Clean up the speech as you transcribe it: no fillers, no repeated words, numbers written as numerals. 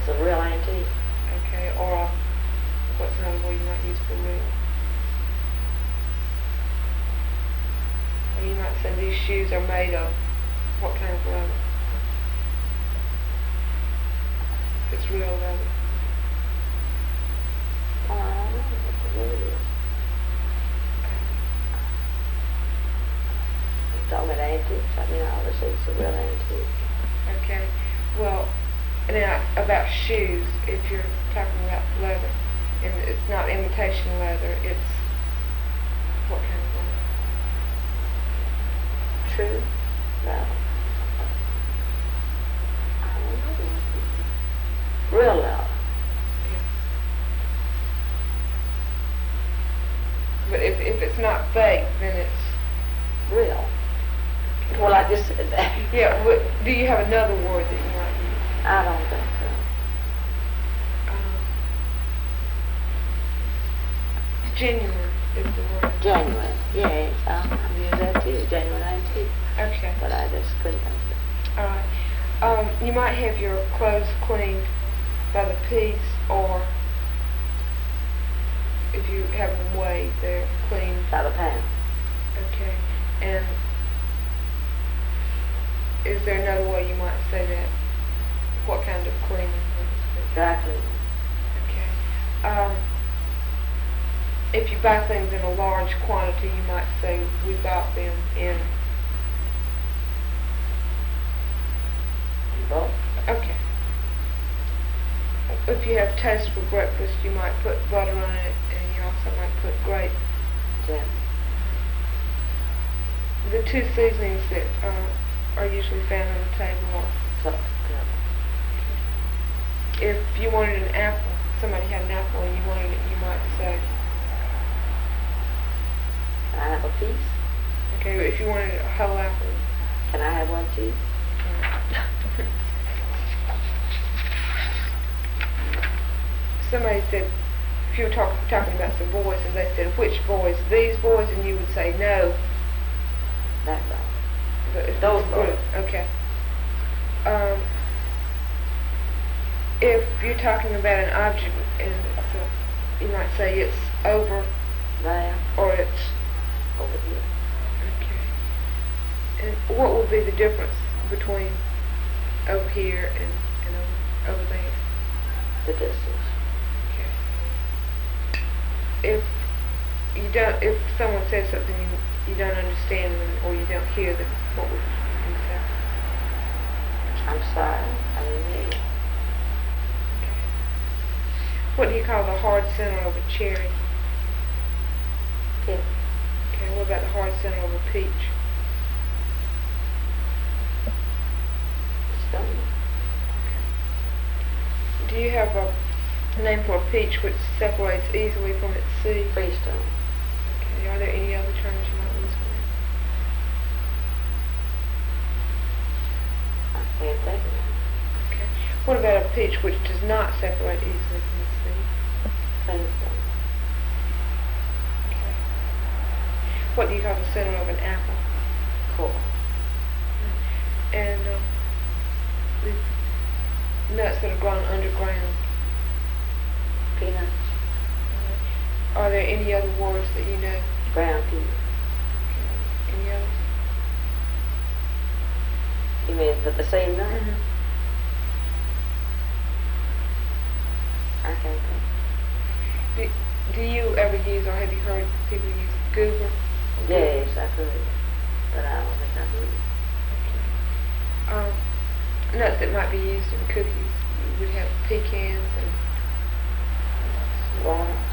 It's a real antique. Okay, or what's another word you might use for real? Or you might say these shoes are made of what kind of leather? If it's real leather. Oh, I don't know what the word is. You talking about antiques? I mean, obviously it's a real antique. Okay. Well, now about shoes, if you're talking about leather, and it's not imitation leather, it's what kind of leather? True? No. I don't know. Real leather. Yeah. But if it's not fake, then it's Real. Well, I just said that. yeah. Do you have another word that you might use? I don't think so. Genuine is the word. Genuine. Yes, I've used that too. Genuine antique. Okay. But I just couldn't think of it. All right. You might have your clothes cleaned by the piece, or if you have them weighed, they're cleaned By the pound. Okay. And is there another way you might say that? What kind of cleaning? Dry cleaning. Okay. If you buy things in a large quantity, you might say we bought them in. In bulk. Okay. If you have toast for breakfast, you might put butter on it, and you also might put grape. Yeah. The two seasonings that are usually found on the table are. So, If you wanted an apple, somebody had an apple and you wanted it, you might say. can I have a piece? Okay, but if you wanted a whole apple. Can I have one too? Somebody said, if you were talking about some boys, and they said, which boys? These boys? And you would say, no. That dog. But if Those it's a boys. group, okay. If you're talking about an object, and so you might say it's over, There. or it's Over here. okay. And what would be the difference between over here and over there? The distance. Okay. If someone says something you don't understand them, or you don't hear them, what would you say? I'm sorry. I didn't hear you. Okay. What do you call the hard center of a cherry? Pip. Okay, what about the hard center of a peach? Stone. Do you have a name for a peach which separates easily from its seed? Freestone. Okay, are there any other terms you might use for that? I can't think of it. Okay. What about a peach which does not separate easily from its seed? Clingstone. Okay. What do you call the center of an apple? Core. And the nuts that are grown underground. Peanuts. Are there any other words that you know? Ground peas. Okay. Any others? You mean with the same nut? Mm-hmm. I can't think. Do you ever use, or have you heard people use goober? Yes, I could. But I don't think I would. Okay. Nuts that might be used in cookies. You would have pecans and Walnut.